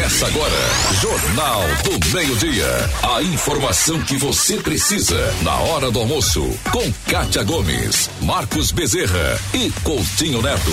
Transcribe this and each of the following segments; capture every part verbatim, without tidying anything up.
Começa agora, Jornal do Meio-Dia. A informação que você precisa na hora do almoço. Com Kátia Gomes, Marcos Bezerra e Coutinho Neto.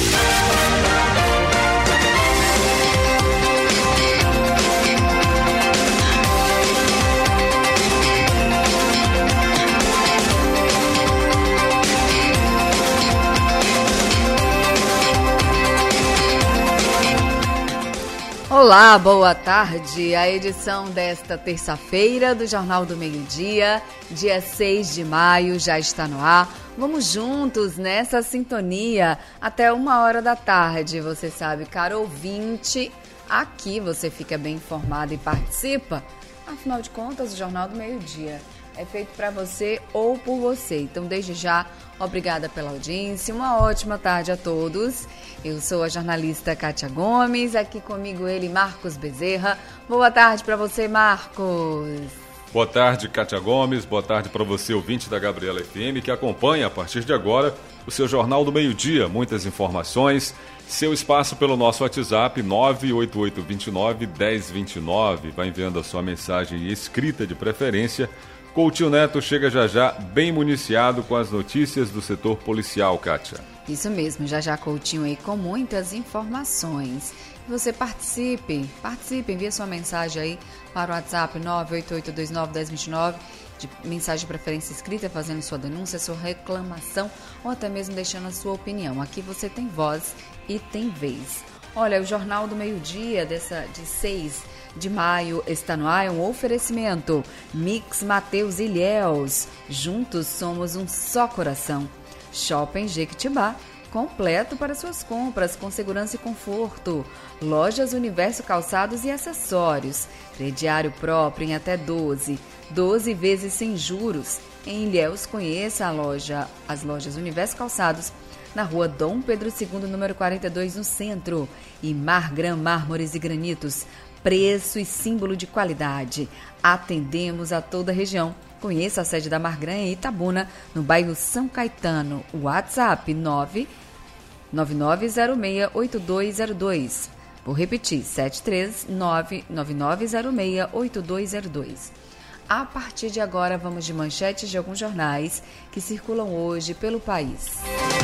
Olá, boa tarde. A edição desta terça-feira do Jornal do Meio-Dia, dia seis de maio, já está no ar. Vamos juntos nessa sintonia até uma hora da tarde. Você sabe, caro ouvinte, aqui você fica bem informado e participa. Afinal de contas, o Jornal do Meio-Dia é feito para você ou por você. Então, desde já, obrigada pela audiência. Uma ótima tarde a todos. Eu sou a jornalista Kátia Gomes, aqui comigo ele, Marcos Bezerra. Boa tarde para você, Marcos. Boa tarde, Kátia Gomes. Boa tarde para você, ouvinte da Gabriela F M, que acompanha a partir de agora o seu Jornal do Meio-Dia. Muitas informações. Seu espaço pelo nosso WhatsApp nove oito oito dois nove um zero dois nove. Vai enviando a sua mensagem escrita de preferência. Coutinho Neto chega já já bem municiado com as notícias do setor policial, Kátia. Isso mesmo, já já Coutinho aí com muitas informações. Você participe, participe, envie sua mensagem aí para o WhatsApp nove oito oito dois nove um zero dois nove, de mensagem de preferência escrita, fazendo sua denúncia, sua reclamação ou até mesmo deixando a sua opinião. Aqui você tem voz e tem vez. Olha, o Jornal do Meio-Dia dessa, de seis de maio está no ar, é um oferecimento. Mix Mateus Ilhéus, juntos somos um só coração. Shopping Jequitibá, completo para suas compras com segurança e conforto. Lojas Universo Calçados e Acessórios, crediário próprio em até doze, doze vezes sem juros. Em Ilhéus, conheça a loja, as lojas Universo Calçados, na rua Dom Pedro segundo, número quarenta e dois, no centro. E Margram Mármores e Granitos, preço e símbolo de qualidade. Atendemos a toda a região. Conheça a sede da Margram em Itabuna, no bairro São Caetano. WhatsApp nove nove nove zero seis oito dois zero dois. Vou repetir, sete três nove nove nove zero seis oito dois zero dois. A partir de agora, vamos de manchetes de alguns jornais que circulam hoje pelo país.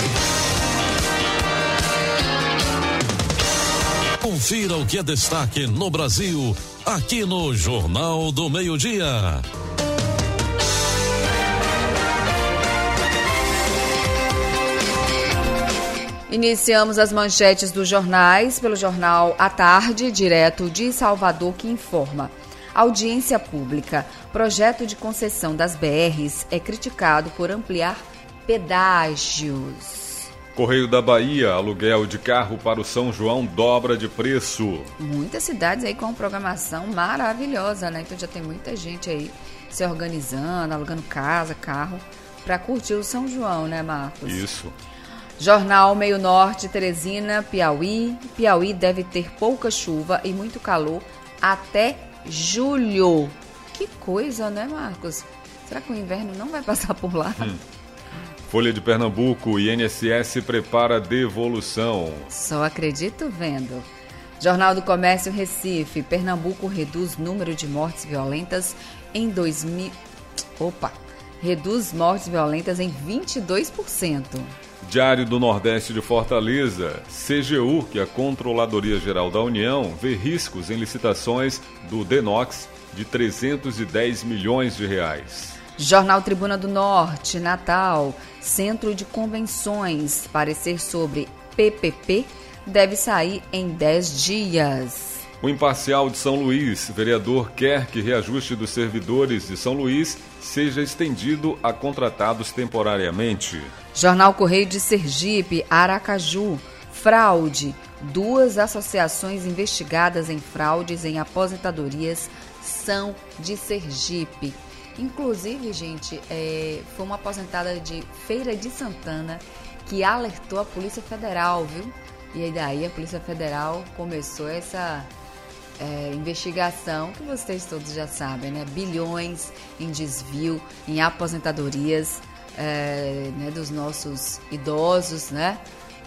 Confira o que é destaque no Brasil, aqui no Jornal do Meio-Dia. Iniciamos as manchetes dos jornais pelo jornal À Tarde, direto de Salvador, que informa. Audiência pública. Projeto de concessão das B Rs é criticado por ampliar pedágios. Correio da Bahia, aluguel de carro para o São João dobra de preço. Muitas cidades aí com programação maravilhosa, né? Então já tem muita gente aí se organizando, alugando casa, carro, para curtir o São João, né, Marcos? Isso. Jornal Meio Norte, Teresina, Piauí. Piauí deve ter pouca chuva e muito calor até julho. Que coisa, né, Marcos? Será que o inverno não vai passar por lá? Hum. Folha de Pernambuco, I N S S prepara devolução. Só acredito vendo. Jornal do Comércio, Recife. Pernambuco reduz número de mortes violentas em dois mil... Opa! Reduz mortes violentas em vinte e dois por cento. Diário do Nordeste de Fortaleza. C G U, que é a Controladoria Geral da União, vê riscos em licitações do Denox de trezentos e dez milhões de reais. Jornal Tribuna do Norte, Natal. Centro de Convenções. Parecer sobre P P P deve sair em dez dias. O Imparcial de São Luís. Vereador quer que reajuste dos servidores de São Luís seja estendido a contratados temporariamente. Jornal Correio de Sergipe, Aracaju. Fraude. Duas associações investigadas em fraudes em aposentadorias são de Sergipe. Inclusive, gente, é, foi uma aposentada de Feira de Santana que alertou a Polícia Federal, viu? E aí daí a Polícia Federal começou essa é, investigação, que vocês todos já sabem, né? Bilhões em desvio, em aposentadorias é, né, dos nossos idosos, né?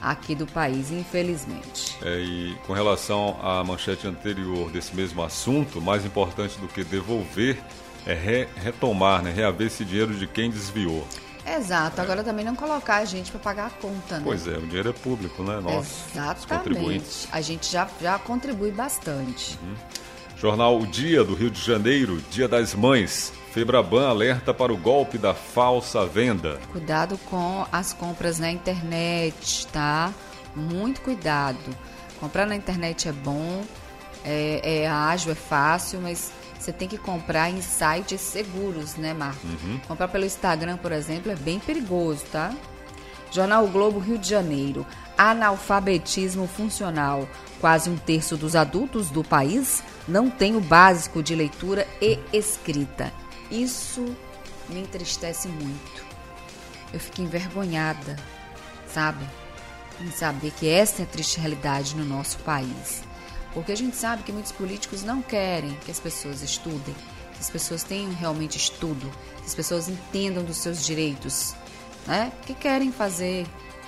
aqui do país, infelizmente. É, e com relação à manchete anterior desse mesmo assunto, mais importante do que devolver é re, retomar, né, reaver esse dinheiro de quem desviou. Exato, é. Agora também não colocar a gente para pagar a conta, né? Pois é, o dinheiro é público, né? Nós, exatamente. A gente já, já contribui bastante. Uhum. Jornal O Dia do Rio de Janeiro, Dia das Mães. Febraban alerta para o golpe da falsa venda. Cuidado com as compras na internet, tá? Muito cuidado. Comprar na internet é bom, é, é ágil, é fácil, mas você tem que comprar em sites seguros, né, Marcos? Uhum. Comprar pelo Instagram, por exemplo, é bem perigoso, tá? Jornal o Globo, Rio de Janeiro. Analfabetismo funcional. Quase um terço dos adultos do país não tem o básico de leitura e escrita. Isso me entristece muito. Eu fico envergonhada, sabe? Em saber que essa é a triste realidade no nosso país. Porque a gente sabe que muitos políticos não querem que as pessoas estudem, que as pessoas tenham realmente estudo, que as pessoas entendam dos seus direitos, né? Que querem fazer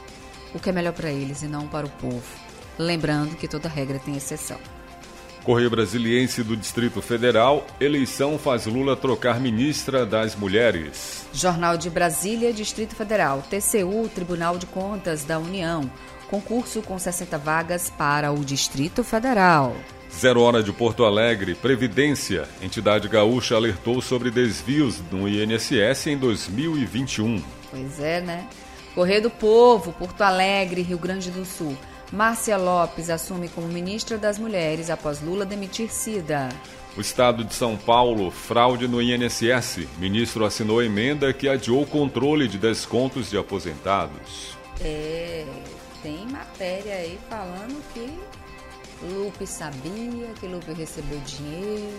o que é melhor para eles e não para o povo. Lembrando que toda regra tem exceção. Correio Brasiliense do Distrito Federal, eleição faz Lula trocar ministra das Mulheres. Jornal de Brasília, Distrito Federal, T C U, Tribunal de Contas da União. Concurso com sessenta vagas para o Distrito Federal. Zero Hora de Porto Alegre, Previdência. Entidade gaúcha alertou sobre desvios no I N S S em dois mil e vinte e um. Pois é, né? Correio do Povo, Porto Alegre, Rio Grande do Sul. Márcia Lopes assume como ministra das Mulheres após Lula demitir Cida. O Estado de São Paulo, fraude no I N S S. Ministro assinou emenda que adiou o controle de descontos de aposentados. É, tem matéria aí falando que Lupe sabia, que Lupe recebeu dinheiro.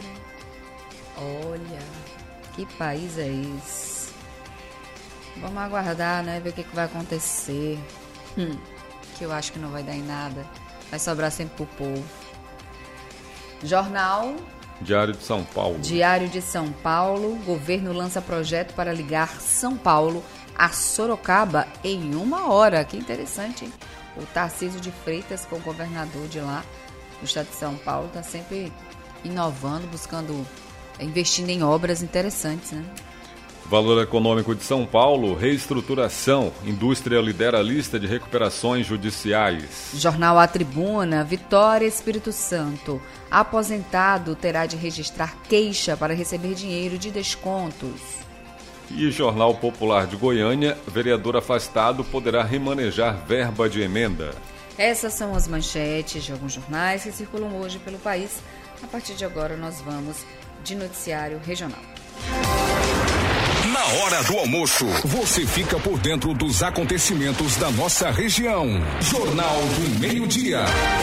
Olha, que país é esse? Vamos aguardar, né? Ver o que, que vai acontecer. Hum. Que eu acho que não vai dar em nada. Vai sobrar sempre pro povo. Jornal Diário de São Paulo. Diário de São Paulo. Governo lança projeto para ligar São Paulo a Sorocaba em uma hora. Que interessante, hein? O Tarcísio de Freitas, com o governador de lá, do estado de São Paulo, está sempre inovando, buscando, investindo em obras interessantes, né? Valor Econômico de São Paulo, reestruturação. Indústria lidera a lista de recuperações judiciais. Jornal A Tribuna, Vitória, Espírito Santo. Aposentado terá de registrar queixa para receber dinheiro de descontos. E Jornal Popular de Goiânia, vereador afastado poderá remanejar verba de emenda. Essas são as manchetes de alguns jornais que circulam hoje pelo país. A partir de agora nós vamos de noticiário regional. Na hora do almoço, você fica por dentro dos acontecimentos da nossa região. Jornal do Meio-Dia.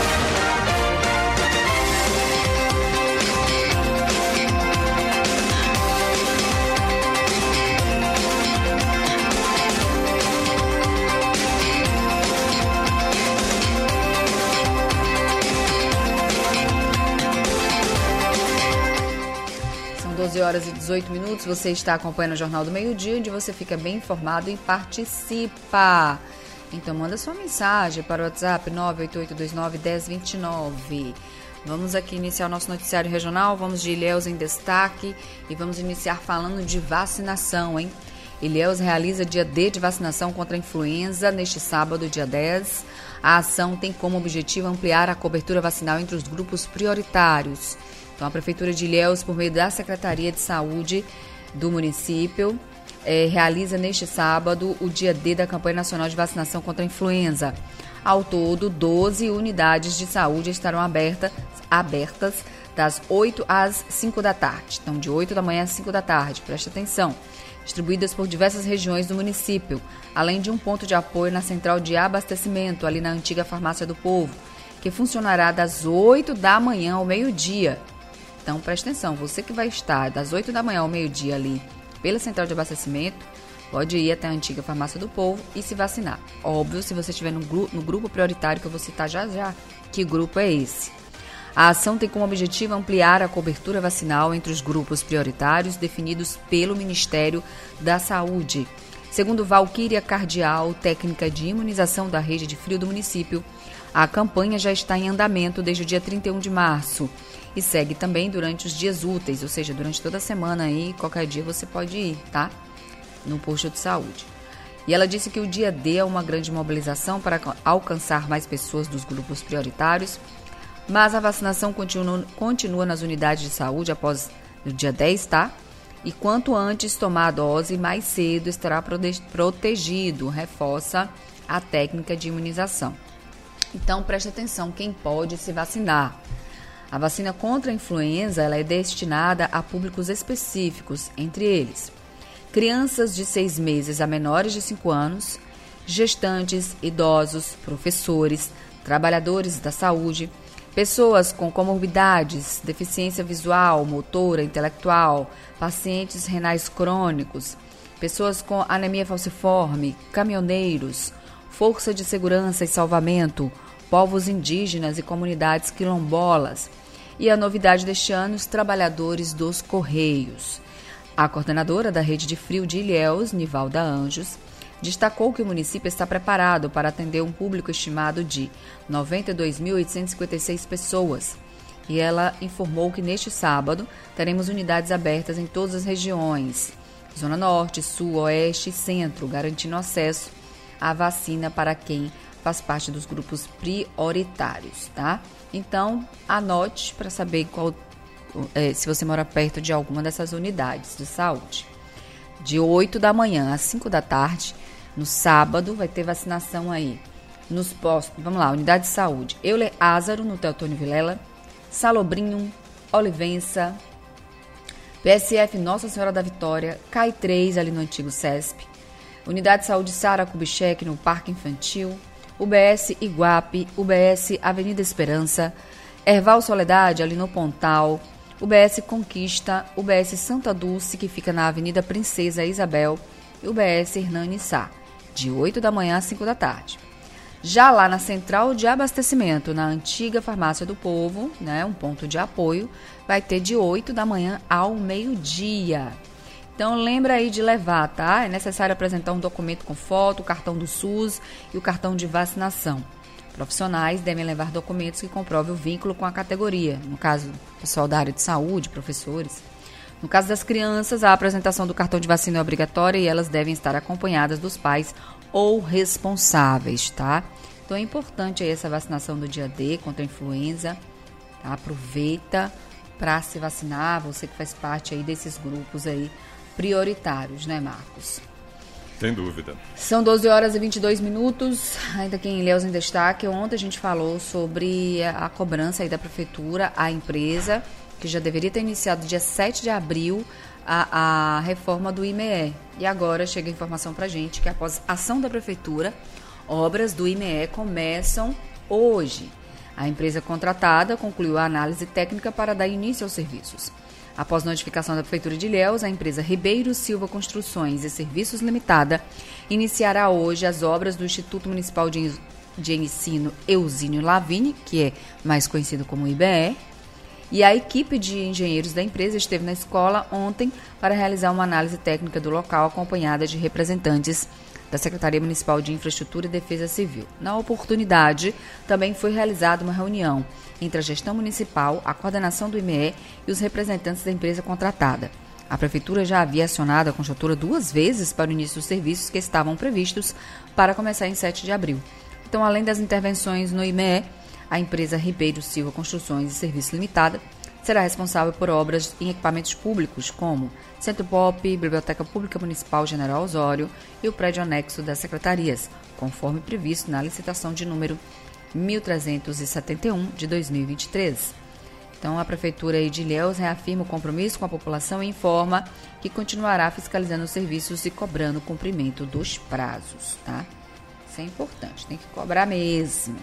doze horas e dezoito minutos, você está acompanhando o Jornal do Meio-Dia, onde você fica bem informado e participa. Então manda sua mensagem para o WhatsApp nove oito oito dois nove um zero dois nove. Vamos aqui iniciar o nosso noticiário regional, vamos de Ilhéus em destaque e vamos iniciar falando de vacinação, hein? Ilhéus realiza dia D de vacinação contra a influenza neste sábado, dia dez. A ação tem como objetivo ampliar a cobertura vacinal entre os grupos prioritários. Então, a Prefeitura de Ilhéus, por meio da Secretaria de Saúde do município, eh, realiza neste sábado o dia D da Campanha Nacional de Vacinação contra a Influenza. Ao todo, doze unidades de saúde estarão abertas, abertas das oito às cinco da tarde. Então, de oito da manhã às cinco da tarde, preste atenção. Distribuídas por diversas regiões do município, além de um ponto de apoio na central de abastecimento, ali na antiga Farmácia do Povo, que funcionará das oito da manhã ao meio-dia. Então, preste atenção, você que vai estar das oito da manhã ao meio-dia ali pela central de abastecimento, pode ir até a antiga Farmácia do Povo e se vacinar. Óbvio, se você estiver no, gru- no grupo prioritário que eu vou citar já já, que grupo é esse? A ação tem como objetivo ampliar a cobertura vacinal entre os grupos prioritários definidos pelo Ministério da Saúde. Segundo Valquíria Cardial, técnica de imunização da rede de frio do município, a campanha já está em andamento desde o dia trinta e um de março e segue também durante os dias úteis, ou seja, durante toda a semana aí, qualquer dia você pode ir, tá? No posto de saúde. E ela disse que o dia D é uma grande mobilização para alcançar mais pessoas dos grupos prioritários, mas a vacinação continua, continua nas unidades de saúde após o dia dez, tá? E quanto antes tomar a dose, mais cedo estará protegido, reforça a técnica de imunização. Então, preste atenção, quem pode se vacinar. A vacina contra a influenza ela é destinada a públicos específicos, entre eles crianças de seis meses a menores de cinco anos, gestantes, idosos, professores, trabalhadores da saúde, pessoas com comorbidades, deficiência visual, motora, intelectual, pacientes renais crônicos, pessoas com anemia falciforme, caminhoneiros, força de segurança e salvamento, povos indígenas e comunidades quilombolas. E a novidade deste ano, os trabalhadores dos Correios. A coordenadora da Rede de Frio de Ilhéus, Nivalda Anjos, destacou que o município está preparado para atender um público estimado de noventa e dois mil oitocentas e cinquenta e seis pessoas. E ela informou que neste sábado teremos unidades abertas em todas as regiões, Zona Norte, Sul, Oeste e Centro, garantindo acesso à vacina para quem faz parte dos grupos prioritários, tá? Então, anote para saber qual, é, se você mora perto de alguma dessas unidades de saúde. De oito da manhã às cinco da tarde, no sábado, vai ter vacinação aí. Nos postos, vamos lá, unidade de saúde. Euler Ázaro, no Teotônio Vilela, Salobrinho, Olivença, P S F Nossa Senhora da Vitória, C A I três, ali no antigo SESP, Unidade de Saúde Sara Kubitschek, no Parque Infantil, U B S Iguape, U B S Avenida Esperança, Erval Soledade, ali no Pontal, U B S Conquista, U B S Santa Dulce, que fica na Avenida Princesa Isabel, e U B S Hernani Sá, de oito da manhã às cinco da tarde. Já lá na Central de Abastecimento, na antiga Farmácia do Povo, né, um ponto de apoio, vai ter de oito da manhã ao meio-dia. Então, lembra aí de levar, tá? É necessário apresentar um documento com foto, o cartão do SUS e o cartão de vacinação. Profissionais devem levar documentos que comprovem o vínculo com a categoria. No caso, pessoal da área de saúde, professores. No caso das crianças, a apresentação do cartão de vacina é obrigatória e elas devem estar acompanhadas dos pais ou responsáveis, tá? Então, é importante aí essa vacinação do dia D contra a influenza. Tá? Aproveita para se vacinar, você que faz parte aí desses grupos aí prioritários, né, Marcos? Sem dúvida. São doze horas e vinte e dois minutos, ainda aqui em Ilhéus em Destaque. Ontem a gente falou sobre a cobrança aí da prefeitura à empresa, que já deveria ter iniciado dia sete de abril a, a reforma do I M E. E agora chega a informação pra gente que após ação da prefeitura, obras do I M E começam hoje. A empresa contratada concluiu a análise técnica para dar início aos serviços. Após notificação da Prefeitura de Ilhéus, a empresa Ribeiro Silva Construções e Serviços Limitada iniciará hoje as obras do Instituto Municipal de, de Ensino Eusínio Lavigne, que é mais conhecido como I B E, e a equipe de engenheiros da empresa esteve na escola ontem para realizar uma análise técnica do local, acompanhada de representantes da Secretaria Municipal de Infraestrutura e Defesa Civil. Na oportunidade, também foi realizada uma reunião entre a gestão municipal, a coordenação do I M E e os representantes da empresa contratada. A Prefeitura já havia acionado a construtora duas vezes para o início dos serviços que estavam previstos para começar em sete de abril. Então, além das intervenções no I M E, a empresa Ribeiro Silva Construções e Serviços Limitada será responsável por obras em equipamentos públicos como Centro Pop, Biblioteca Pública Municipal General Osório e o prédio anexo das secretarias, conforme previsto na licitação de número mil trezentos e setenta e um de dois mil e vinte e três. Então, a Prefeitura de Ilhéus reafirma o compromisso com a população e informa que continuará fiscalizando os serviços e cobrando o cumprimento dos prazos, tá? Isso é importante, tem que cobrar mesmo.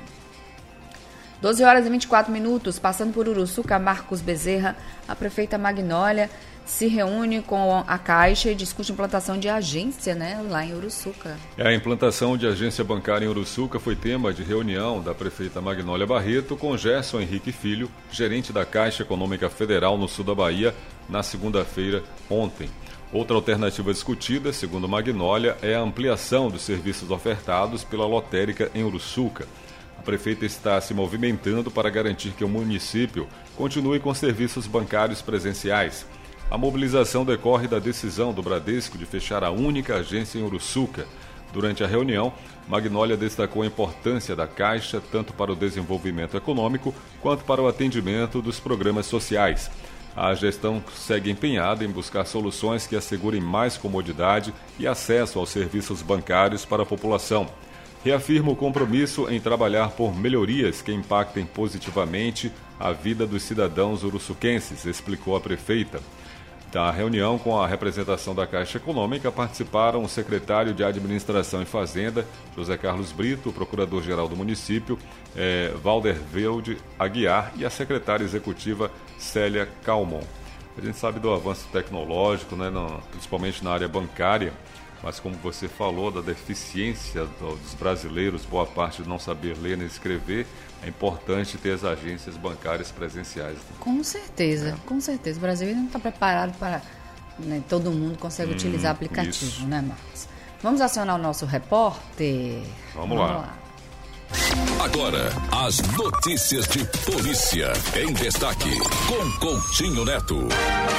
doze horas e vinte e quatro minutos, passando por Uruçuca, Marcos Bezerra, a prefeita Magnólia se reúne com a Caixa e discute a implantação de agência, né, lá em Uruçuca. A implantação de agência bancária em Uruçuca foi tema de reunião da prefeita Magnólia Barreto com Gerson Henrique Filho, gerente da Caixa Econômica Federal no sul da Bahia, na segunda-feira ontem. Outra alternativa discutida, segundo Magnólia, é a ampliação dos serviços ofertados pela lotérica em Uruçuca. A prefeita está se movimentando para garantir que o município continue com serviços bancários presenciais. A mobilização decorre da decisão do Bradesco de fechar a única agência em Uruçuca. Durante a reunião, Magnólia destacou a importância da Caixa tanto para o desenvolvimento econômico quanto para o atendimento dos programas sociais. A gestão segue empenhada em buscar soluções que assegurem mais comodidade e acesso aos serviços bancários para a população. Reafirma o compromisso em trabalhar por melhorias que impactem positivamente a vida dos cidadãos uruçuquenses, explicou a prefeita. Da reunião, com a representação da Caixa Econômica, participaram o secretário de Administração e Fazenda, José Carlos Brito, o procurador-geral do município, eh, Valdervelde Aguiar, e a secretária executiva Célia Calmon. A gente sabe do avanço tecnológico, né, no, principalmente na área bancária, mas como você falou, da deficiência dos brasileiros, boa parte de não saber ler nem escrever, é importante ter as agências bancárias presenciais. Com certeza, é. com certeza. O Brasil ainda não está preparado para... Né, todo mundo consegue hum, utilizar aplicativo, isso. né, Marcos? Vamos acionar o nosso repórter? Vamos, Vamos lá. lá. Agora, as notícias de polícia em destaque, com Coutinho Neto.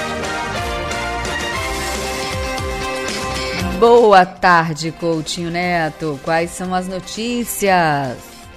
Boa tarde, Coutinho Neto. Quais são as notícias?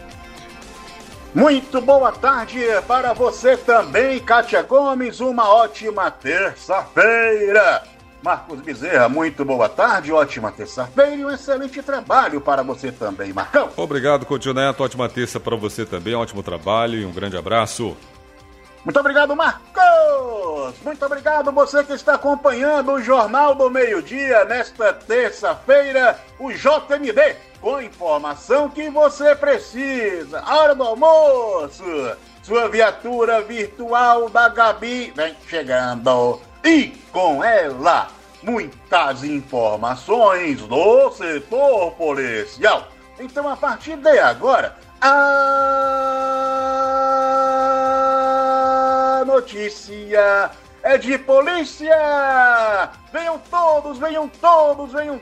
Muito boa tarde para você também, Kátia Gomes. Uma ótima terça-feira. Marcos Bezerra, muito boa tarde, ótima terça-feira e um excelente trabalho para você também, Marcão. Obrigado, Coutinho Neto. Ótima terça para você também. Ótimo trabalho e um grande abraço. Muito obrigado, Marcos! Muito obrigado você que está acompanhando o Jornal do Meio-Dia nesta terça-feira, o J M D, com informação que você precisa. A hora do almoço, sua viatura virtual da Gabi vem chegando e com ela muitas informações do setor policial. Então, a partir de agora, a notícia é de polícia! Venham todos, venham todos, venham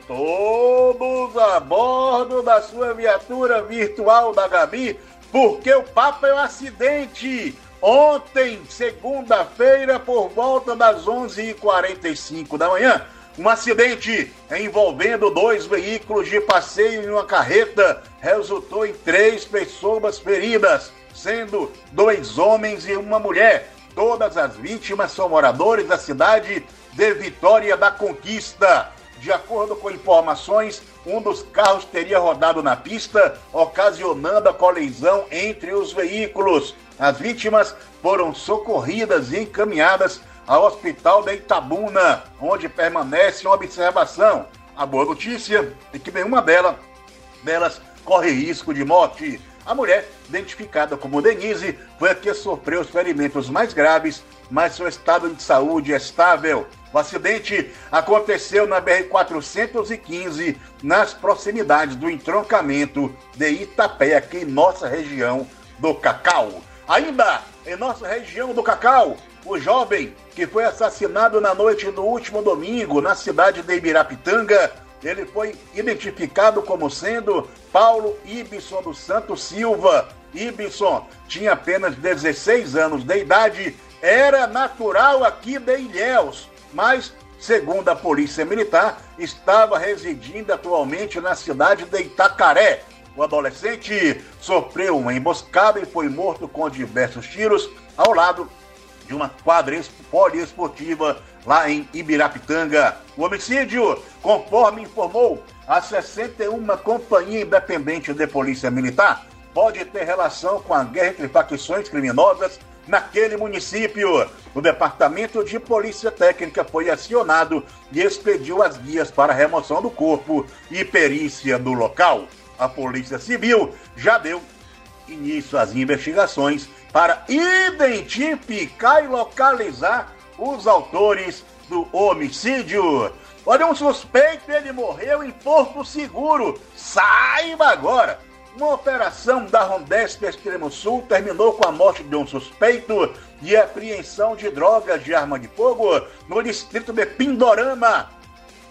todos a bordo da sua viatura virtual da Gabi, porque o papo é um acidente. Ontem, segunda-feira, por volta das onze e quarenta e cinco da manhã, um acidente envolvendo dois veículos de passeio e uma carreta resultou em três pessoas feridas, sendo dois homens e uma mulher. Todas as vítimas são moradores da cidade de Vitória da Conquista. De acordo com informações, um dos carros teria rodado na pista, ocasionando a colisão entre os veículos. As vítimas foram socorridas e encaminhadas ao hospital de Itabuna, onde permanece em observação. A boa notícia é que nenhuma delas, delas corre risco de morte. A mulher, identificada como Denise, foi a que sofreu os ferimentos mais graves, mas seu estado de saúde é estável. O acidente aconteceu na B R quatrocentos e quinze, nas proximidades do entroncamento de Itapé, aqui em nossa região do Cacau. Ainda em nossa região do Cacau, o jovem que foi assassinado na noite do último domingo na cidade de Ibirapitanga, ele foi identificado como sendo Paulo Ibson dos Santos Silva. Ibson tinha apenas dezesseis anos de idade, era natural aqui de Ilhéus, mas, segundo a Polícia Militar, estava residindo atualmente na cidade de Itacaré. O adolescente sofreu uma emboscada e foi morto com diversos tiros ao lado de uma quadra poliesportiva lá em Ibirapitanga. O homicídio, conforme informou a sessenta e uma Companhia Independente de Polícia Militar, pode ter relação com a guerra entre facções criminosas naquele município. O Departamento de Polícia Técnica foi acionado e expediu as guias para a remoção do corpo e perícia do local. A Polícia Civil já deu início às investigações para identificar e localizar os autores do homicídio. Olha, um suspeito, ele morreu em Porto Seguro. Saiba agora! Uma operação da Rondesp Extremo Sul terminou com a morte de um suspeito e apreensão de drogas de arma de fogo no distrito de Pindorama.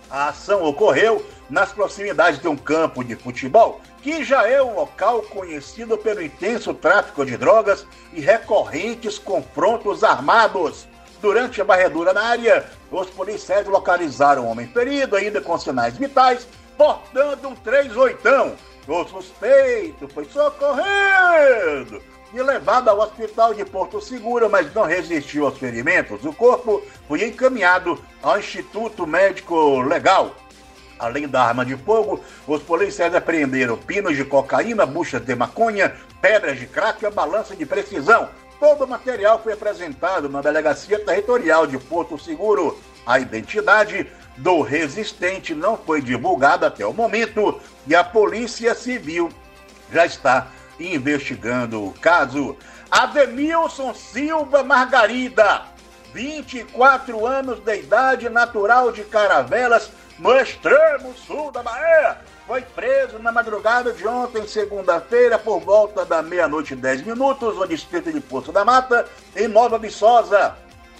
A ação ocorreu nas proximidades de um campo de futebol, que já é um local conhecido pelo intenso tráfico de drogas e recorrentes confrontos armados. Durante a varredura na área, os policiais localizaram o homem ferido, ainda com sinais vitais, portando um três oitão. O suspeito foi socorrido e levado ao hospital de Porto Seguro, mas não resistiu aos ferimentos. O corpo foi encaminhado ao Instituto Médico Legal. Além da arma de fogo, os policiais apreenderam pinos de cocaína, buchas de maconha, pedras de crack e a balança de precisão. Todo o material foi apresentado na Delegacia Territorial de Porto Seguro. A identidade do resistente não foi divulgada até o momento e a Polícia Civil já está investigando o caso. Ademilson Silva Margarida, vinte e quatro anos de idade, natural de Caravelas, no extremo sul da Bahia, foi preso na madrugada de ontem, segunda-feira, por volta da meia-noite e dez minutos, no distrito de Poço da Mata, em Nova Viçosa.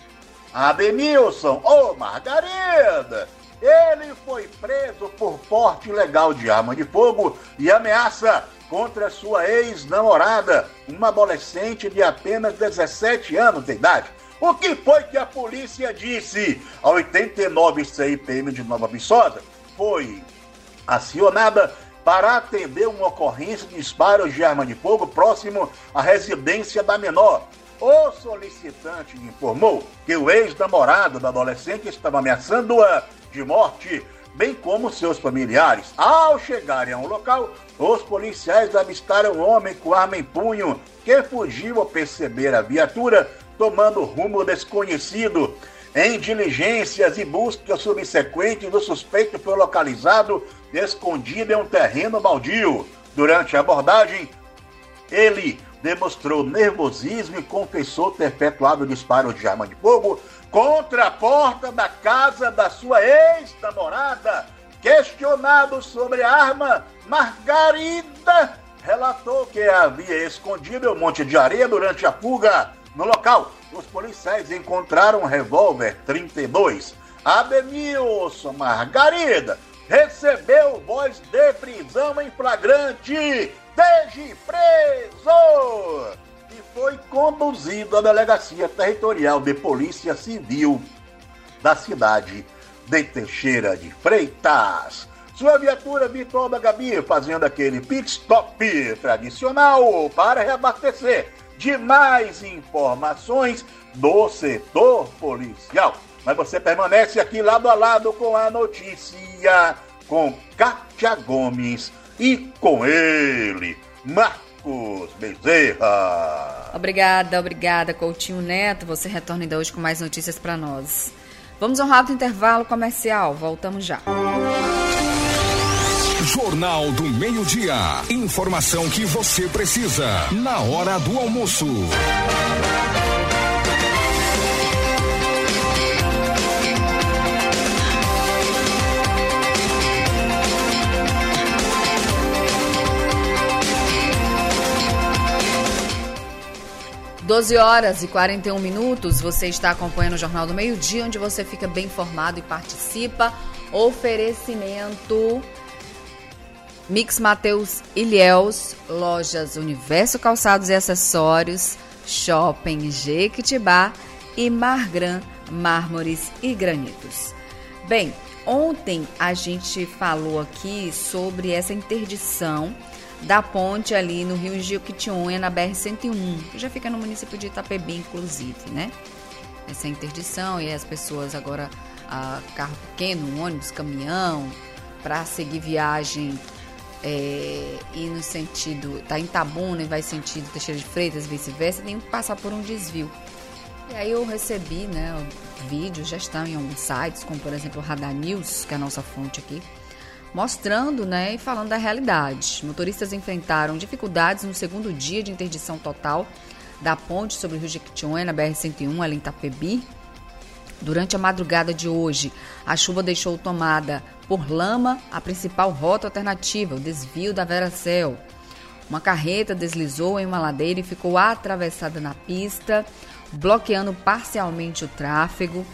Ademilson, ô Margarida, ele foi preso por porte ilegal de arma de fogo e ameaça contra sua ex-namorada, uma adolescente de apenas dezessete anos de idade. O que foi que a polícia disse? A oitenta e nove C I P M de Nova Viçosa foi acionada para atender uma ocorrência de disparos de arma de fogo próximo à residência da menor. O solicitante informou que o ex-namorado da adolescente estava ameaçando-a de morte, bem como seus familiares. Ao chegarem ao local, os policiais avistaram um homem com arma em punho que fugiu ao perceber a viatura, tomando rumo desconhecido. Em diligências e buscas subsequentes, o suspeito foi localizado escondido em um terreno baldio. Durante a abordagem, ele demonstrou nervosismo e confessou ter efetuado disparo de arma de fogo contra a porta da casa da sua ex-namorada. Questionado sobre a arma, Margarida relatou que havia escondido em um monte de areia durante a fuga. No local, os policiais encontraram um revólver trinta e dois. Ademilson Margarida recebeu voz de prisão em flagrante, desde preso, e foi conduzido à Delegacia Territorial de Polícia Civil da cidade de Teixeira de Freitas. Sua viatura Vitor da Gabi fazendo aquele pit stop tradicional para reabastecer de mais informações do setor policial. Mas você permanece aqui lado a lado com a notícia, com Kátia Gomes e com ele, Marcos Bezerra. Obrigada, obrigada, Coutinho Neto. Você retorna ainda hoje com mais notícias para nós. Vamos a um rápido intervalo comercial. Voltamos já. Jornal do Meio-Dia. Informação que você precisa na hora do almoço. doze horas e quarenta e um minutos, você está acompanhando o Jornal do Meio-Dia, onde você fica bem informado e participa. Oferecimento Mix Mateus Ilhéus, Lojas Universo Calçados e Acessórios, Shopping Jequitibá e Margran Mármores e Granitos. Bem, ontem a gente falou aqui sobre essa interdição da ponte ali no Rio Jequitinhonha, na B R cento e um, que já fica no município de Itapebi, inclusive, né? Essa interdição e as pessoas agora, a carro pequeno, ônibus, caminhão, para seguir viagem é, e no sentido, tá em Itabuna e vai sentido Teixeira de Freitas, vice-versa, tem que passar por um desvio. E aí eu recebi, né, vídeos, já estão em alguns sites, como por exemplo o Radar News, que é a nossa fonte aqui, mostrando, né, e falando da realidade. Motoristas enfrentaram dificuldades no segundo dia de interdição total da ponte sobre o Rio Jequitinhonha, na B R cento e um, ali em Itapebi. Durante a madrugada de hoje, a chuva deixou tomada por lama a principal rota alternativa, o desvio da Veracel. Uma carreta deslizou em uma ladeira e ficou atravessada na pista, bloqueando parcialmente o tráfego.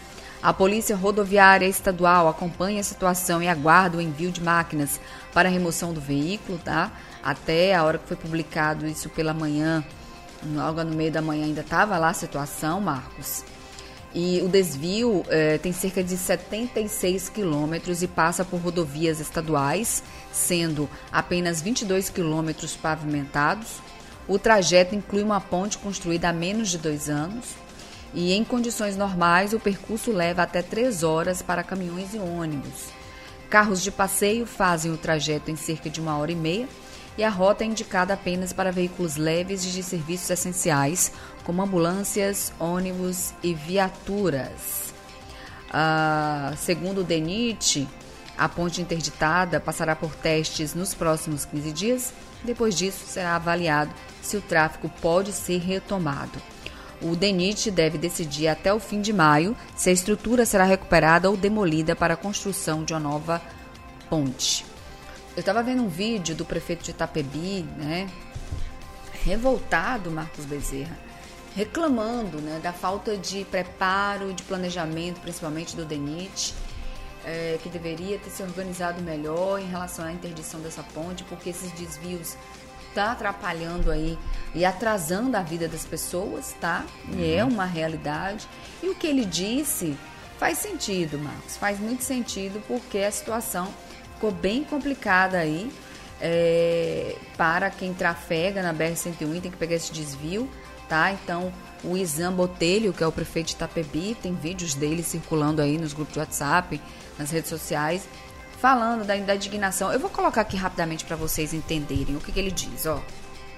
A Polícia Rodoviária Estadual acompanha a situação e aguarda o envio de máquinas para a remoção do veículo, tá? Até a hora que foi publicado isso pela manhã, logo no meio da manhã ainda estava lá a situação, Marcos. E o desvio eh, tem cerca de setenta e seis quilômetros e passa por rodovias estaduais, sendo apenas vinte e dois quilômetros pavimentados. O trajeto inclui uma ponte construída há menos de dois anos e, em condições normais, o percurso leva até três horas para caminhões e ônibus. Carros de passeio fazem o trajeto em cerca de uma hora e meia e a rota é indicada apenas para veículos leves e de serviços essenciais, como ambulâncias, ônibus e viaturas. Ah, segundo o DENIT, a ponte interditada passará por testes nos próximos quinze dias. Depois disso, será avaliado se o tráfego pode ser retomado. O DENIT deve decidir até o fim de maio se a estrutura será recuperada ou demolida para a construção de uma nova ponte. Eu estava vendo um vídeo do prefeito de Itapebi, né, revoltado, Marcos Bezerra, reclamando, né, da falta de preparo, de planejamento, principalmente do DENIT, é, que deveria ter se organizado melhor em relação à interdição dessa ponte, porque esses desvios tá atrapalhando aí e atrasando a vida das pessoas, tá? E é uma realidade. E o que ele disse faz sentido, Marcos, faz muito sentido, porque a situação ficou bem complicada aí é, para quem trafega na B R cento e um e tem que pegar esse desvio, tá? Então, o Izam Botelho, que é o prefeito de Itapebi, tem vídeos dele circulando aí nos grupos de WhatsApp, nas redes sociais, falando da, da indignação. Eu vou colocar aqui rapidamente para vocês entenderem o que, que ele diz, ó.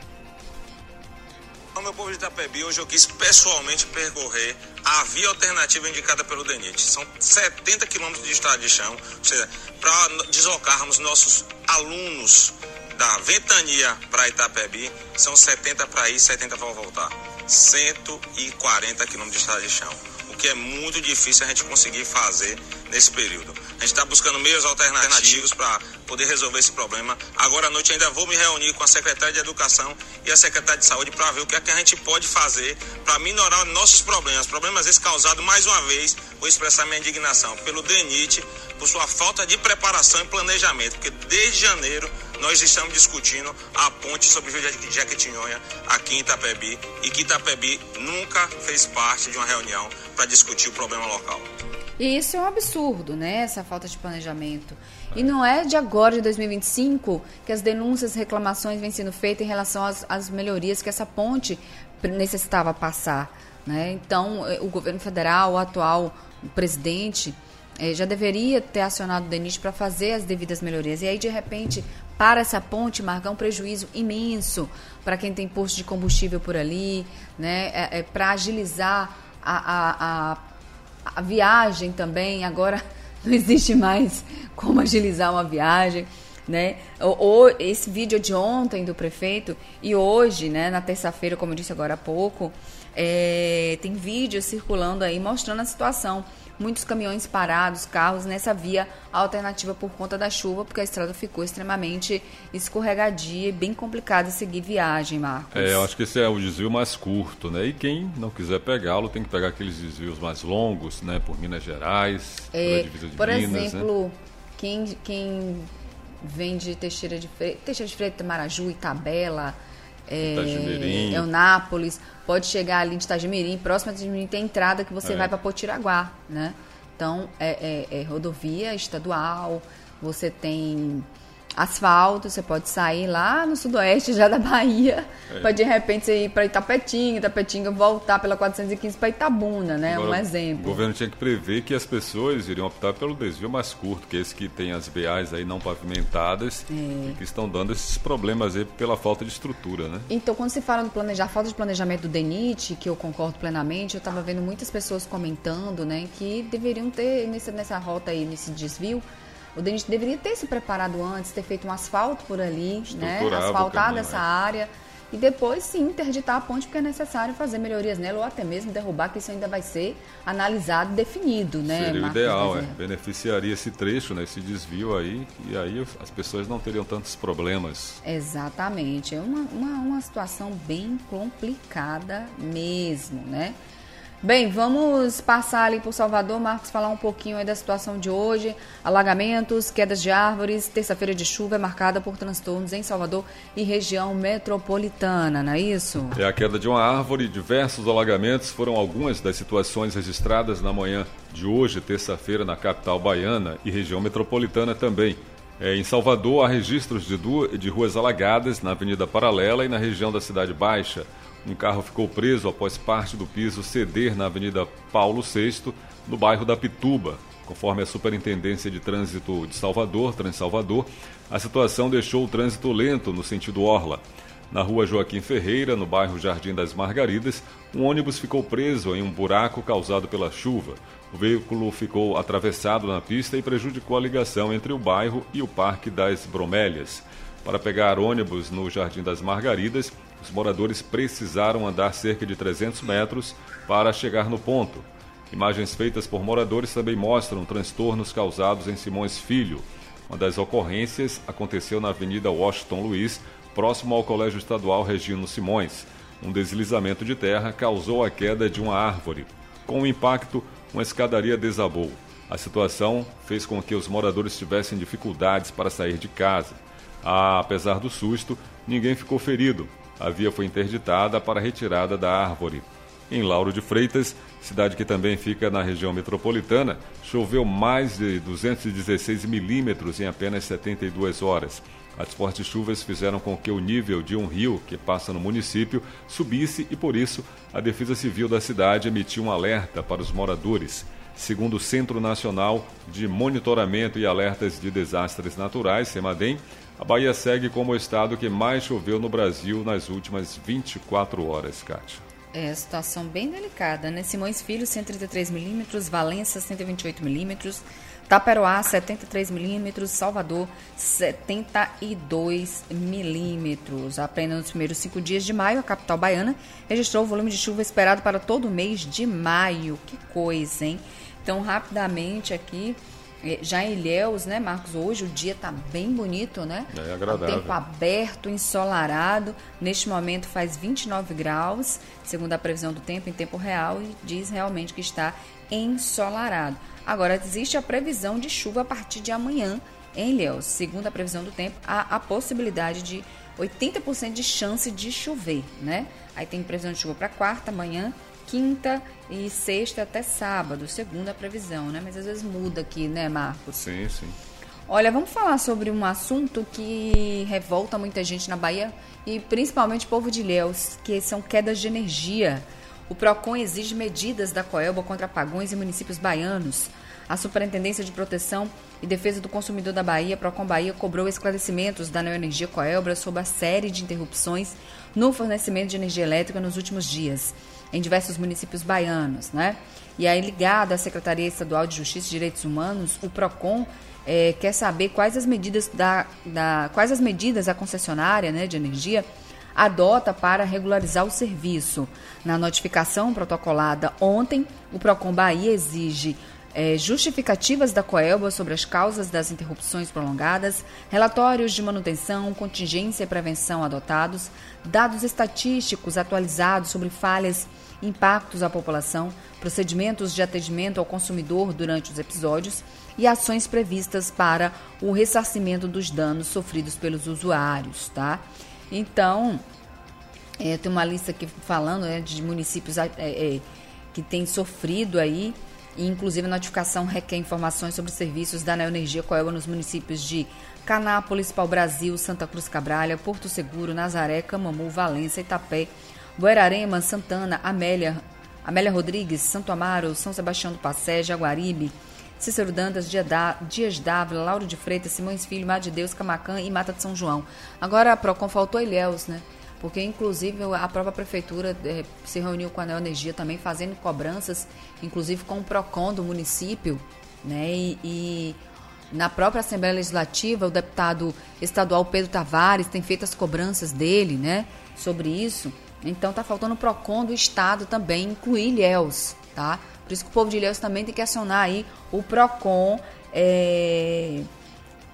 Meu povo de Itapebi, hoje eu quis pessoalmente percorrer a via alternativa indicada pelo DENIT. São setenta quilômetros de estrada de chão, ou seja, para deslocarmos nossos alunos da Ventania para Itapebi, são setenta para ir, setenta para voltar. cento e quarenta quilômetros de estrada de chão, o que é muito difícil a gente conseguir fazer nesse período. A gente está buscando meios alternativos para poder resolver esse problema. Agora à noite ainda vou me reunir com a secretária de Educação e a secretária de Saúde para ver o que é que a gente pode fazer para minorar nossos problemas. Problemas esses causados, mais uma vez, vou expressar minha indignação pelo DENIT, por sua falta de preparação e planejamento, porque desde janeiro nós estamos discutindo a ponte sobre o Rio de Jequitinhonha aqui em Itapebi, e que Itapebi nunca fez parte de uma reunião para discutir o problema local. E isso é um absurdo, né? Essa falta de planejamento. E não é de agora, de dois mil e vinte e cinco, que as denúncias, reclamações vêm sendo feitas em relação às, às melhorias que essa ponte necessitava passar, né? Então, o governo federal, o atual presidente, eh, já deveria ter acionado o DENIT para fazer as devidas melhorias. E aí, de repente, para essa ponte marcar um prejuízo imenso para quem tem posto de combustível por ali, né? É, é, para agilizar a, a, a A viagem também, agora não existe mais como agilizar uma viagem, né? O, o, esse vídeo é de ontem do prefeito, e hoje, né, na terça-feira, como eu disse agora há pouco, é, tem vídeos circulando aí mostrando a situação. Muitos caminhões parados, carros nessa via alternativa por conta da chuva, porque a estrada ficou extremamente escorregadia e bem complicado seguir viagem, Marcos. É, eu acho que esse é o desvio mais curto, né? E quem não quiser pegá-lo tem que pegar aqueles desvios mais longos, né? Por Minas Gerais, é, pela divisa de por Minas, exemplo, né? quem, quem vem de Teixeira de Freitas, Teixeira de Freitas, Maraju, Itabela, é, Eunápolis, pode chegar ali de Itagimirim, próximo de Itagimirim tem entrada que você é. vai para Potiraguá, né? Então, é, é, é rodovia estadual, você tem asfalto, você pode sair lá no sudoeste já da Bahia, é. para de repente você ir para Itapetinga, Itapetinga voltar pela quatrocentos e quinze para Itabuna, né? Agora, um exemplo. O governo tinha que prever que as pessoas iriam optar pelo desvio mais curto, que é esse que tem as B As aí não pavimentadas, é. e que estão dando esses problemas aí pela falta de estrutura, né? Então, quando se fala do planejar, falta de planejamento do DENIT, que eu concordo plenamente, eu estava vendo muitas pessoas comentando, né, que deveriam ter nessa, nessa rota aí, nesse desvio, o DENIT deveria ter se preparado antes, ter feito um asfalto por ali, né? Asfaltado essa é. área e depois sim interditar a ponte, porque é necessário fazer melhorias nela ou até mesmo derrubar, que isso ainda vai ser analisado e definido, né? Seria o Marcos ideal, Bezerra? é. Beneficiaria esse trecho, né? Esse desvio aí, e aí as pessoas não teriam tantos problemas. Exatamente, é uma, uma, uma situação bem complicada mesmo, né? Bem, vamos passar ali por Salvador, Marcos, falar um pouquinho aí da situação de hoje. Alagamentos, quedas de árvores, terça-feira de chuva é marcada por transtornos em Salvador e região metropolitana, não é isso? É a queda de uma árvore e diversos alagamentos foram algumas das situações registradas na manhã de hoje, terça-feira, na capital baiana e região metropolitana também. É, em Salvador, há registros de, du- de ruas alagadas na Avenida Paralela e na região da Cidade Baixa. Um carro ficou preso após parte do piso ceder na Avenida Paulo sexto, no bairro da Pituba. Conforme a Superintendência de Trânsito de Salvador, Transalvador, a situação deixou o trânsito lento no sentido Orla. Na rua Joaquim Ferreira, no bairro Jardim das Margaridas, um ônibus ficou preso em um buraco causado pela chuva. O veículo ficou atravessado na pista e prejudicou a ligação entre o bairro e o Parque das Bromélias. Para pegar ônibus no Jardim das Margaridas, os moradores precisaram andar cerca de trezentos metros para chegar no ponto. Imagens feitas por moradores também mostram transtornos causados em Simões Filho. Uma das ocorrências aconteceu na Avenida Washington Luiz, próximo ao Colégio Estadual Regino Simões. Um deslizamento de terra causou a queda de uma árvore. Com o impacto, uma escadaria desabou. A situação fez com que os moradores tivessem dificuldades para sair de casa. Ah, apesar do susto, ninguém ficou ferido. A via foi interditada para a retirada da árvore. Em Lauro de Freitas, cidade que também fica na região metropolitana, choveu mais de duzentos e dezesseis milímetros em apenas setenta e duas horas. As fortes chuvas fizeram com que o nível de um rio que passa no município subisse e, por isso, a Defesa Civil da cidade emitiu um alerta para os moradores. Segundo o Centro Nacional de Monitoramento e Alertas de Desastres Naturais, CEMADEM, a Bahia segue como o estado que mais choveu no Brasil nas últimas vinte e quatro horas, Kátia. É, situação bem delicada, né? Simões Filho, cento e trinta e três milímetros, Valença, cento e vinte e oito milímetros, Taperoá, setenta e três milímetros, Salvador, setenta e dois milímetros. Apenas nos primeiros cinco dias de maio, a capital baiana registrou o volume de chuva esperado para todo o mês de maio. Que coisa, hein? Então, rapidamente aqui, já em Ilhéus, né, Marcos? Hoje o dia está bem bonito, né? É agradável. O tempo aberto, ensolarado. Neste momento faz vinte e nove graus, segundo a previsão do tempo em tempo real, e diz realmente que está ensolarado. Agora, existe a previsão de chuva a partir de amanhã em Ilhéus. Segundo a previsão do tempo, há a possibilidade de oitenta por cento de chance de chover, né? Aí tem previsão de chuva para quarta, amanhã, quinta e sexta até sábado, segundo a previsão, né? Mas às vezes muda aqui, né, Marcos? Sim, sim. Olha, vamos falar sobre um assunto que revolta muita gente na Bahia e principalmente o povo de Ilhéus, que são quedas de energia. O PROCON exige medidas da Coelba contra apagões em municípios baianos. A Superintendência de Proteção e Defesa do Consumidor da Bahia, PROCON Bahia, cobrou esclarecimentos da Neoenergia Coelba sobre a série de interrupções no fornecimento de energia elétrica nos últimos dias, em diversos municípios baianos, né? E aí, ligado à Secretaria Estadual de Justiça e Direitos Humanos, o PROCON é, quer saber quais as medidas da, da quais as medidas a concessionária, né, de energia adota para regularizar o serviço. Na notificação protocolada ontem, o PROCON Bahia exige é, justificativas da Coelba sobre as causas das interrupções prolongadas, relatórios de manutenção, contingência e prevenção adotados, dados estatísticos atualizados sobre falhas e impactos à população, procedimentos de atendimento ao consumidor durante os episódios e ações previstas para o ressarcimento dos danos sofridos pelos usuários, tá? Então, é, tem uma lista aqui falando, né, de municípios é, é, que têm sofrido aí, e inclusive a notificação requer informações sobre serviços da Neoenergia Coelba nos municípios de Canápolis, Pau-Brasil, Santa Cruz Cabralha, Porto Seguro, Nazaré, Camamu, Valença, Itapé, Buerarema, Santana, Amélia, Amélia Rodrigues, Santo Amaro, São Sebastião do Passé, Jaguaribe, Cícero Dantas, Dias Dávila, Lauro de Freitas, Simões Filho, Mar de Deus, Camacã e Mata de São João. Agora a PROCON faltou Ilhéus, né? Porque, inclusive, a própria prefeitura eh, se reuniu com a Neoenergia também, fazendo cobranças, inclusive com o PROCON do município, né? E, e na própria Assembleia Legislativa, o deputado estadual Pedro Tavares tem feito as cobranças dele, né? Sobre isso. Então, tá faltando o PROCON do estado também, incluir Ilhéus, tá? Por isso que o povo de Ilhéus também tem que acionar aí o PROCON é,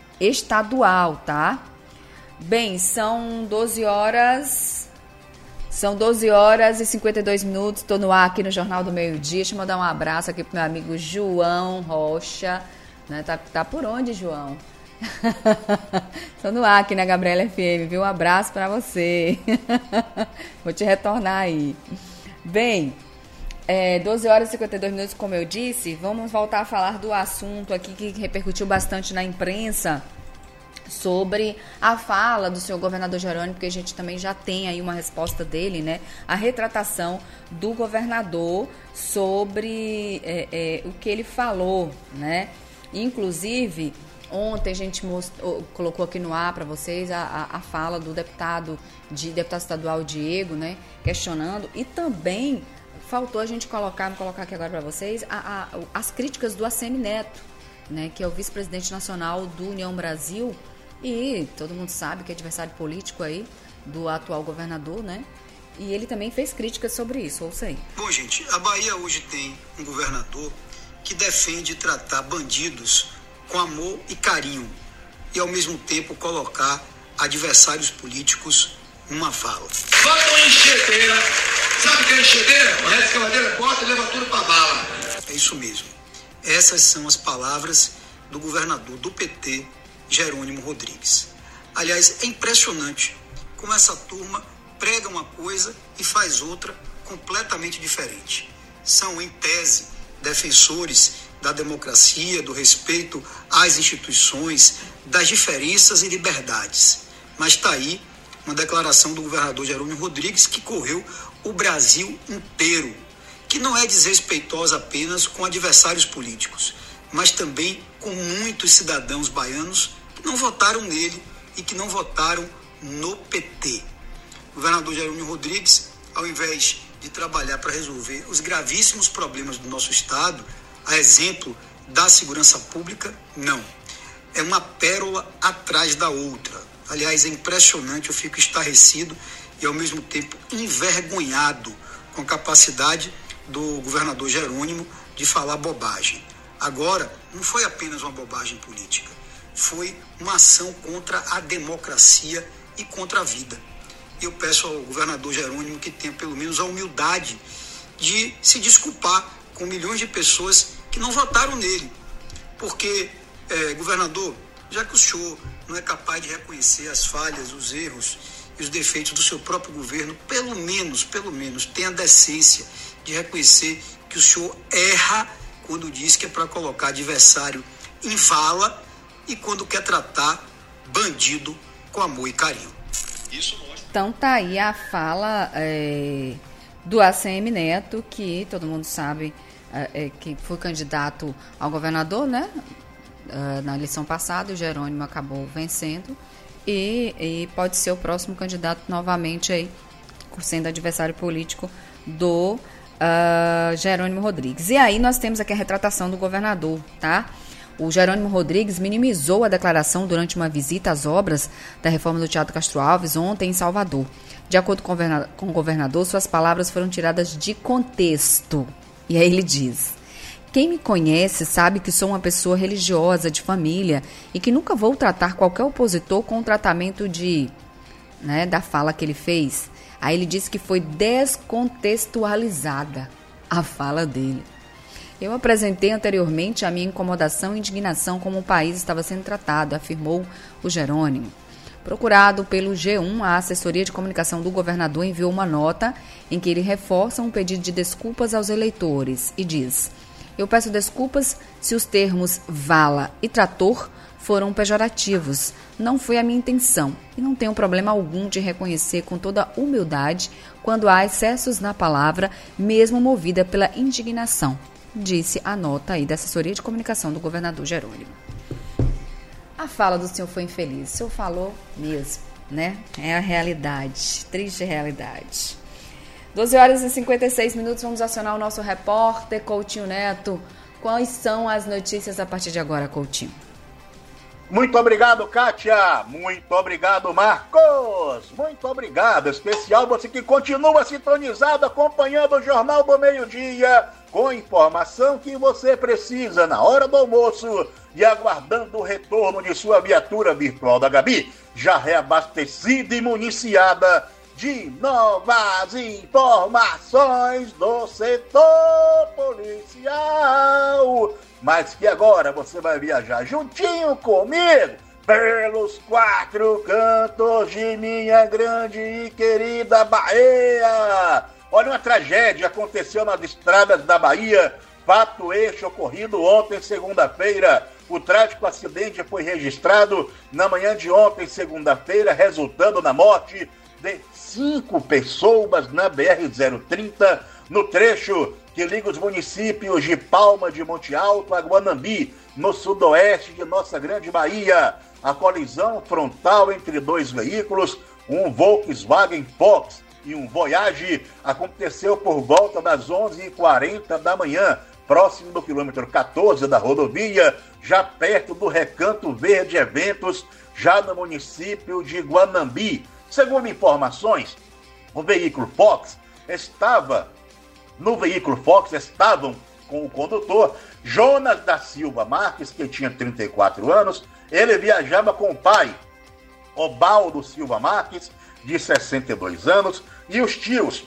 estadual, tá? Bem, são doze horas, São doze horas e cinquenta e dois minutos, estou no ar aqui no Jornal do Meio-Dia. Deixa eu mandar um abraço aqui pro meu amigo João Rocha. Né? Tá, tá por onde, João? Estou no ar aqui na Gabriela F M, viu? Um abraço para você. Vou te retornar aí. Bem, é, doze horas e cinquenta e dois minutos, como eu disse, vamos voltar a falar do assunto aqui que repercutiu bastante na imprensa, sobre a fala do senhor governador Jerônimo, porque a gente também já tem aí uma resposta dele, né? A retratação do governador sobre é, é, o que ele falou, né? Inclusive, ontem a gente mostrou, colocou aqui no ar para vocês a, a, a fala do deputado, de, deputado estadual Diego, né? Questionando, e também faltou a gente colocar, vou colocar aqui agora para vocês, a, a, as críticas do Assemineto, né? Que é o vice-presidente nacional do União Brasil, e todo mundo sabe que é adversário político aí do atual governador, né? E ele também fez críticas sobre isso, ouça aí. Bom, gente, a Bahia hoje tem um governador que defende tratar bandidos com amor e carinho e, ao mesmo tempo, colocar adversários políticos numa vala. Bota uma enxedeira, sabe o que é enxedeira? Uma escavadeira, bota e leva tudo pra bala. É isso mesmo. Essas são as palavras do governador do P T, Jerônimo Rodrigues. Aliás, é impressionante como essa turma prega uma coisa e faz outra completamente diferente. São, em tese, defensores da democracia, do respeito às instituições, das diferenças e liberdades. Mas está aí uma declaração do governador Jerônimo Rodrigues que correu o Brasil inteiro, que não é desrespeitosa apenas com adversários políticos, mas também com muitos cidadãos baianos que não votaram nele e que não votaram no P T. O governador Jerônimo Rodrigues, ao invés de trabalhar para resolver os gravíssimos problemas do nosso Estado, a exemplo da segurança pública, não. É uma pérola atrás da outra. Aliás, é impressionante, eu fico estarrecido e, ao mesmo tempo, envergonhado com a capacidade do governador Jerônimo de falar bobagem. Agora, não foi apenas uma bobagem política, foi uma ação contra a democracia e contra a vida. Eu peço ao governador Jerônimo que tenha pelo menos a humildade de se desculpar com milhões de pessoas que não votaram nele. Porque, é, governador, já que o senhor não é capaz de reconhecer as falhas, os erros e os defeitos do seu próprio governo, pelo menos, pelo menos, tenha a decência de reconhecer que o senhor erra quando diz que é para colocar adversário em vala e quando quer tratar bandido com amor e carinho. Isso mostra. Então tá aí a fala é, do A C M Neto, que todo mundo sabe é, que foi candidato ao governador, né? Uh, na eleição passada, o Jerônimo acabou vencendo e, e pode ser o próximo candidato novamente aí, sendo adversário político do uh, Jerônimo Rodrigues. E aí nós temos aqui a retratação do governador, tá? O Jerônimo Rodrigues minimizou a declaração durante uma visita às obras da reforma do Teatro Castro Alves ontem em Salvador. De acordo com o governador, com o governador, suas palavras foram tiradas de contexto. E aí ele diz: quem me conhece sabe que sou uma pessoa religiosa, de família, e que nunca vou tratar qualquer opositor com o tratamento de, né, da fala que ele fez. Aí ele disse que foi descontextualizada a fala dele. Eu apresentei anteriormente a minha incomodação e indignação como o país estava sendo tratado, afirmou o Jerônimo. Procurado pelo G um, a assessoria de comunicação do governador enviou uma nota em que ele reforça um pedido de desculpas aos eleitores e diz: eu peço desculpas se os termos vala e trator foram pejorativos. Não foi a minha intenção e não tenho problema algum de reconhecer com toda humildade quando há excessos na palavra, mesmo movida pela indignação, disse a nota aí da assessoria de comunicação do governador Jerônimo. A fala do senhor foi infeliz. O senhor falou mesmo, né? É a realidade, triste realidade. doze horas e cinquenta e seis minutos, vamos acionar o nosso repórter Coutinho Neto. Quais são as notícias a partir de agora, Coutinho? Muito obrigado, Kátia. Muito obrigado, Marcos. Muito obrigado. Especial você que continua sintonizado, acompanhando o Jornal do Meio-Dia, com informação que você precisa na hora do almoço e aguardando o retorno de sua viatura virtual da Gabi, já reabastecida e municiada de novas informações do setor policial. Mas que agora você vai viajar juntinho comigo pelos quatro cantos de minha grande e querida Bahia. Olha, uma tragédia aconteceu nas estradas da Bahia. Fato este ocorrido ontem, segunda-feira. O trágico acidente foi registrado na manhã de ontem, segunda-feira, resultando na morte de cinco pessoas na B R zero trinta, no trecho que liga os municípios de Palma de Monte Alto a Guanambi, no sudoeste de nossa grande Bahia. A colisão frontal entre dois veículos, um Volkswagen Fox e um Voyage, aconteceu por volta das onze e quarenta da manhã, próximo do quilômetro quatorze da rodovia, já perto do Recanto Verde Eventos, já no município de Guanambi. Segundo informações, o veículo Fox estava, no veículo Fox estavam com o condutor Jonas da Silva Marques, que tinha trinta e quatro anos, ele viajava com o pai, Obaldo Silva Marques, de sessenta e dois anos, e os tios,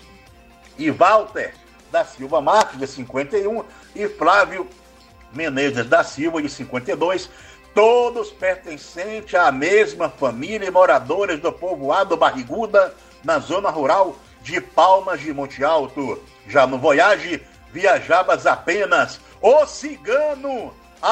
e Walter da Silva Marques, de cinquenta e um, e Flávio Menezes da Silva, de cinquenta e dois, todos pertencentes à mesma família e moradores do povoado Barriguda, na zona rural de Palmas de Monte Alto. Já no Voyage, viajava apenas o cigano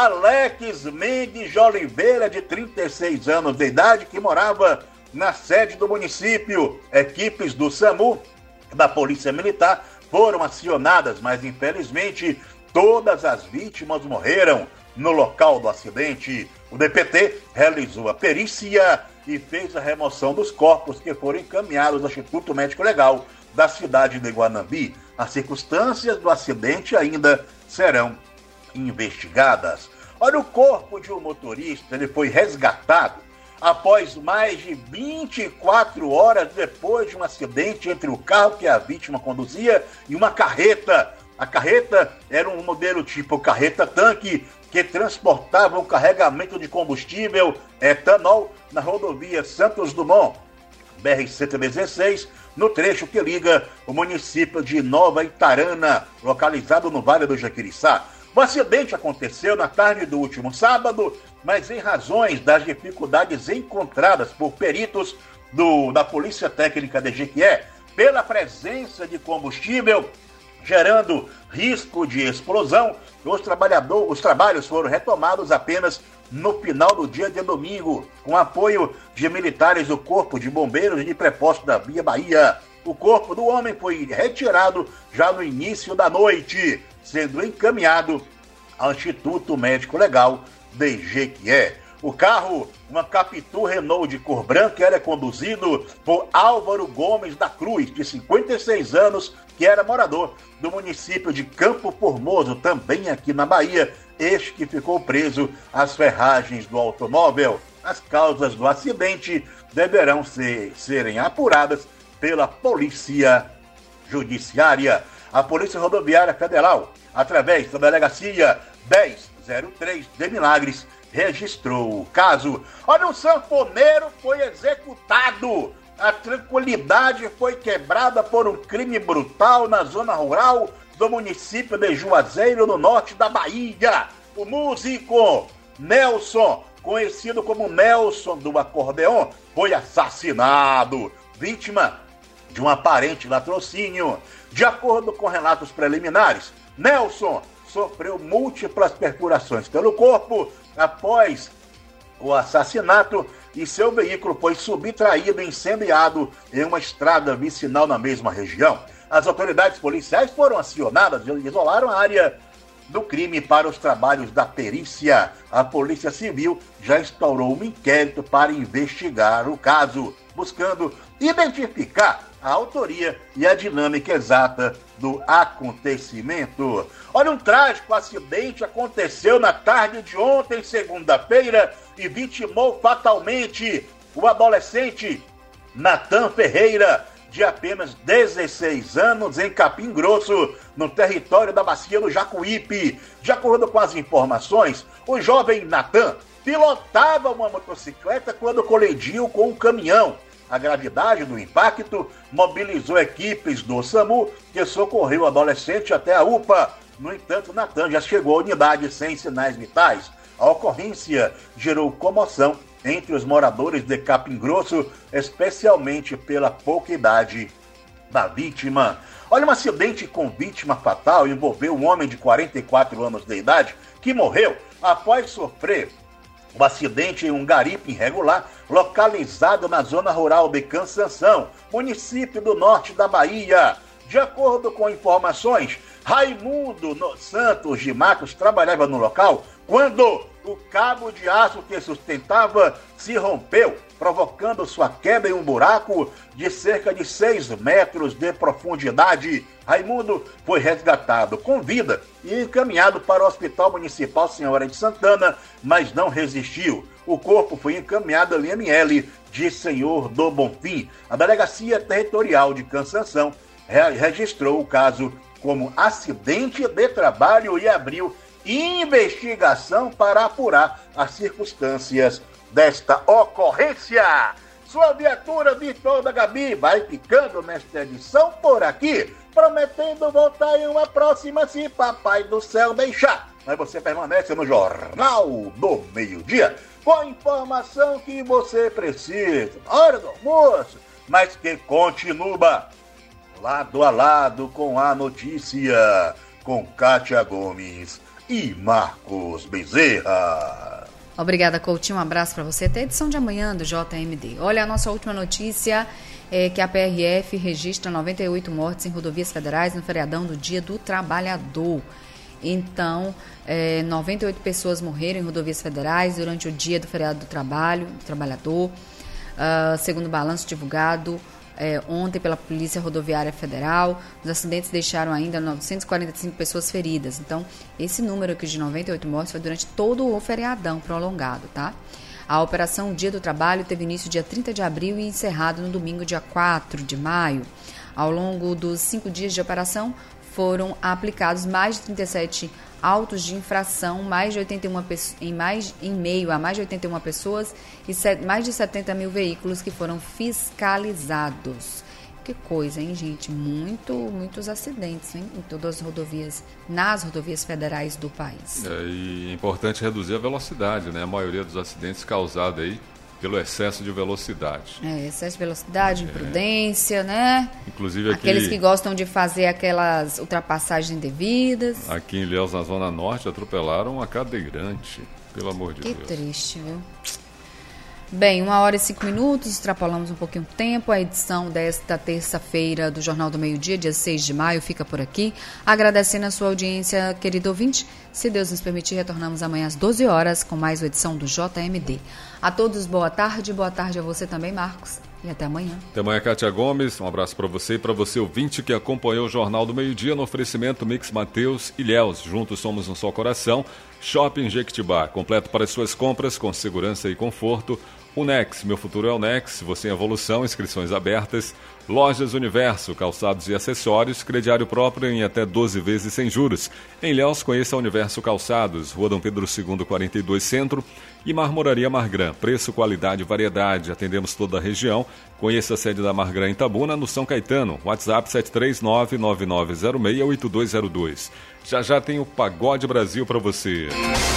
Alex Mendes de Oliveira, de trinta e seis anos de idade, que morava na sede do município. Equipes do SAMU, da Polícia Militar, foram acionadas, mas infelizmente todas as vítimas morreram no local do acidente. O D P T realizou a perícia e fez a remoção dos corpos, que foram encaminhados ao Instituto Médico Legal da cidade de Guanambi. As circunstâncias do acidente ainda serão investigadas. Olha, o corpo de um motorista, ele foi resgatado após mais de vinte e quatro horas depois de um acidente entre o carro que a vítima conduzia e uma carreta. A carreta era um modelo tipo carreta-tanque, que transportava um carregamento de combustível etanol na rodovia Santos Dumont, B R cento e dezesseis, no trecho que liga o município de Nova Itarana, localizado no Vale do Jaquiriçá. O acidente aconteceu na tarde do último sábado, mas em razões das dificuldades encontradas por peritos do, da Polícia Técnica de Jequié, pela presença de combustível, gerando risco de explosão, os, trabalhador, os trabalhos foram retomados apenas no final do dia de domingo, com apoio de militares do Corpo de Bombeiros e de Preposto da Via Bahia. O corpo do homem foi retirado já no início da noite, sendo encaminhado ao Instituto Médico Legal de Jequié. O carro, uma Capitu Renault de cor branca, era conduzido por Álvaro Gomes da Cruz, de cinquenta e seis anos, que era morador do município de Campo Formoso, também aqui na Bahia. Este que ficou preso às ferragens do automóvel. As causas do acidente deverão ser, serem apuradas pela Polícia Judiciária. A Polícia Rodoviária Federal, através da Delegacia dez zero três de Milagres, registrou o caso. Olha, um sanfoneiro foi executado. A tranquilidade foi quebrada por um crime brutal na zona rural do município de Juazeiro, no norte da Bahia. O músico Nelson, conhecido como Nelson do Acordeon, foi assassinado, vítima de um aparente latrocínio. De acordo com relatos preliminares, Nelson sofreu múltiplas perfurações pelo corpo após o assassinato e seu veículo foi subtraído e incendiado em uma estrada vicinal na mesma região. As autoridades policiais foram acionadas e isolaram a área do crime para os trabalhos da perícia. A Polícia Civil já instaurou um inquérito para investigar o caso, buscando identificar a autoria e a dinâmica exata do acontecimento. Olha, um trágico acidente aconteceu na tarde de ontem, segunda-feira, e vitimou fatalmente o adolescente Natan Ferreira, de apenas dezesseis anos, em Capim Grosso, no território da Bacia do Jacuípe. De acordo com as informações, o jovem Natan pilotava uma motocicleta quando colidiu com um caminhão. A gravidade do impacto mobilizou equipes do SAMU que socorreu o adolescente até a U P A. No entanto, Natan já chegou à unidade sem sinais vitais. A ocorrência gerou comoção entre os moradores de Capim Grosso, especialmente pela pouca idade da vítima. Olha, um acidente com vítima fatal envolveu um homem de quarenta e quatro anos de idade que morreu após sofrer o acidente em um garipe irregular localizado na zona rural de Cansanção, município do norte da Bahia. De acordo com informações, Raimundo Santos de Matos trabalhava no local quando o cabo de aço que sustentava se rompeu, provocando sua queda em um buraco de cerca de seis metros de profundidade. Raimundo foi resgatado com vida e encaminhado para o Hospital Municipal Senhora de Santana, mas não resistiu. O corpo foi encaminhado ao I M L de Senhor do Bonfim. A Delegacia Territorial de Cansanção registrou o caso como acidente de trabalho e abriu investigação para apurar as circunstâncias desta ocorrência. Sua viatura virtual da Gabi vai ficando nesta edição por aqui, prometendo voltar em uma próxima se Papai do Céu deixar. Mas você permanece no Jornal do Meio-Dia com a informação que você precisa, na hora do almoço, mas que continua lado a lado com a notícia, com Kátia Gomes e Marcos Bezerra. Obrigada, Coutinho. Um abraço para você. Até a edição de amanhã do J M D. Olha, a nossa última notícia é que a P R F registra noventa e oito mortes em rodovias federais no feriadão do Dia do Trabalhador. Então, é, noventa e oito pessoas morreram em rodovias federais durante o dia do feriado do trabalho, do trabalhador. Uh, segundo o balanço divulgado É, ontem pela Polícia Rodoviária Federal, os acidentes deixaram ainda novecentas e quarenta e cinco pessoas feridas. Então, esse número aqui de noventa e oito mortes foi durante todo o feriadão prolongado, tá? A operação Dia do Trabalho teve início dia trinta de abril e encerrado no domingo, dia quatro de maio. Ao longo dos cinco dias de operação, foram aplicados mais de trinta e sete autos de infração, mais de oitenta e uma em, mais, em meio a mais de oitenta e uma pessoas e set, mais de setenta mil veículos que foram fiscalizados. Que coisa, hein, gente? Muito, muitos acidentes, hein? Em todas as rodovias, nas rodovias federais do país. É, e é importante reduzir a velocidade, né? A maioria dos acidentes causados aí pelo excesso de velocidade. É, excesso de velocidade, imprudência, é. né? Inclusive aqui, aqueles que gostam de fazer aquelas ultrapassagens indevidas. Aqui em Ilhéus, na Zona Norte, atropelaram uma cadeirante, pelo amor de que Deus. Que triste, viu? Bem, uma hora e cinco minutos, extrapolamos um pouquinho o tempo. A edição desta terça-feira do Jornal do Meio-Dia, dia seis de maio, fica por aqui. Agradecendo a sua audiência, querido ouvinte. Se Deus nos permitir, retornamos amanhã às doze horas com mais uma edição do J M D. A todos, boa tarde. Boa tarde a você também, Marcos. E até amanhã. Até amanhã, Kátia Gomes. Um abraço para você e para você, ouvinte, que acompanhou o Jornal do Meio-Dia no oferecimento Mix Mateus e Ilhéus. Juntos somos um só coração. Shopping Jequitibá, completo para as suas compras com segurança e conforto. Unex, meu futuro é Unex, você em evolução, inscrições abertas. Lojas Universo, calçados e acessórios, crediário próprio em até doze vezes sem juros. Em Ilhéus, conheça a Universo Calçados, Rua Dom Pedro segundo, quarenta e dois Centro. E Marmoraria Margran, preço, qualidade e variedade, atendemos toda a região. Conheça a sede da Margran em Itabuna, no São Caetano, WhatsApp sete três nove, nove nove zero seis, oito dois zero dois. Já já tem o Pagode Brasil para você.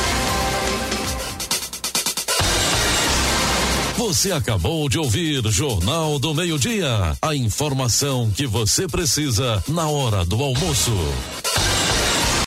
Você acabou de ouvir Jornal do Meio-Dia. A informação que você precisa na hora do almoço.